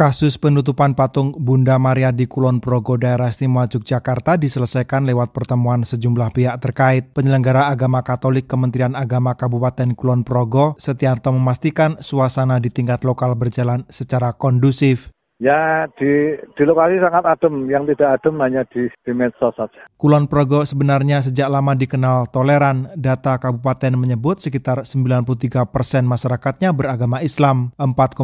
Kasus penutupan patung Bunda Maria di Kulon Progo, Daerah Istimewa Yogyakarta diselesaikan lewat pertemuan sejumlah pihak terkait. Penyelenggara agama Katolik Kementerian Agama Kabupaten Kulon Progo, Setiarto, memastikan suasana di tingkat lokal berjalan secara kondusif. Ya, di lokasi sangat adem, yang tidak adem hanya di medsos saja. Kulon Progo sebenarnya sejak lama dikenal toleran. Data kabupaten menyebut sekitar 93% masyarakatnya beragama Islam,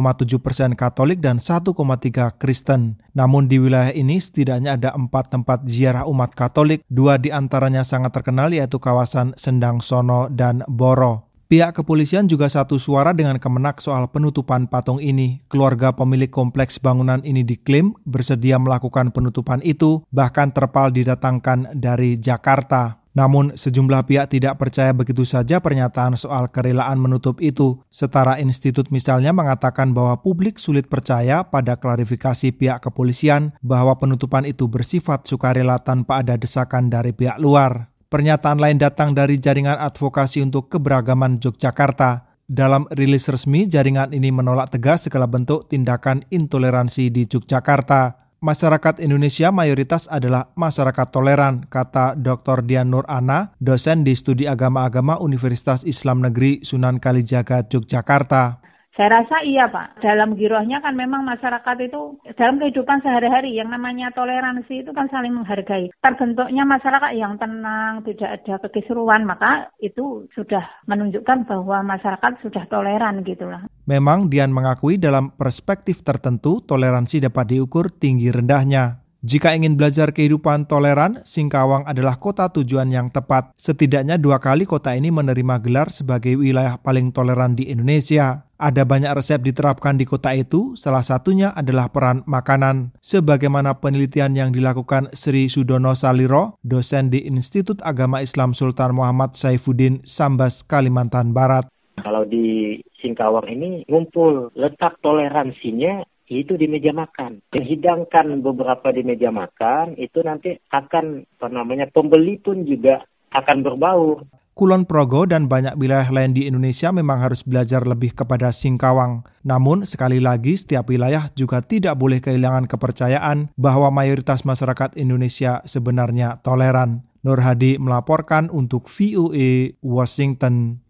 4,7% Katolik dan 1,3% Kristen. Namun di wilayah ini setidaknya ada 4 tempat ziarah umat Katolik, 2 diantaranya sangat terkenal yaitu kawasan Sendang Sono dan Boro. Pihak kepolisian juga satu suara dengan Kemenak soal penutupan patung ini. Keluarga pemilik kompleks bangunan ini diklaim bersedia melakukan penutupan itu, bahkan terpal didatangkan dari Jakarta. Namun sejumlah pihak tidak percaya begitu saja pernyataan soal kerelaan menutup itu. Setara institut misalnya mengatakan bahwa publik sulit percaya pada klarifikasi pihak kepolisian bahwa penutupan itu bersifat sukarela tanpa ada desakan dari pihak luar. Pernyataan lain datang dari Jaringan Advokasi untuk Keberagaman Yogyakarta. Dalam rilis resmi, jaringan ini menolak tegas segala bentuk tindakan intoleransi di Yogyakarta. Masyarakat Indonesia mayoritas adalah masyarakat toleran, kata Dr. Dian Nur Ana, dosen di Studi Agama-Agama Universitas Islam Negeri Sunan Kalijaga, Yogyakarta. Saya rasa iya Pak, dalam girohnya kan memang masyarakat itu dalam kehidupan sehari-hari yang namanya toleransi itu kan saling menghargai. Terbentuknya masyarakat yang tenang, tidak ada kekisruan, maka itu sudah menunjukkan bahwa masyarakat sudah toleran gitulah. Memang Dian mengakui dalam perspektif tertentu toleransi dapat diukur tinggi rendahnya. Jika ingin belajar kehidupan toleran, Singkawang adalah kota tujuan yang tepat. Setidaknya 2 kali kota ini menerima gelar sebagai wilayah paling toleran di Indonesia. Ada banyak resep diterapkan di kota itu, salah satunya adalah peran makanan. Sebagaimana penelitian yang dilakukan Sri Sudono Saliro, dosen di Institut Agama Islam Sultan Muhammad Saifuddin, Sambas, Kalimantan Barat. Kalau di Singkawang ini ngumpul letak toleransinya itu di meja makan. Menghidangkan beberapa di meja makan, itu nanti akan, pembeli pun juga akan berbau. Kulon Progo dan banyak wilayah lain di Indonesia memang harus belajar lebih kepada Singkawang. Namun, sekali lagi, setiap wilayah juga tidak boleh kehilangan kepercayaan bahwa mayoritas masyarakat Indonesia sebenarnya toleran. Nur Hadi melaporkan untuk VOA Washington.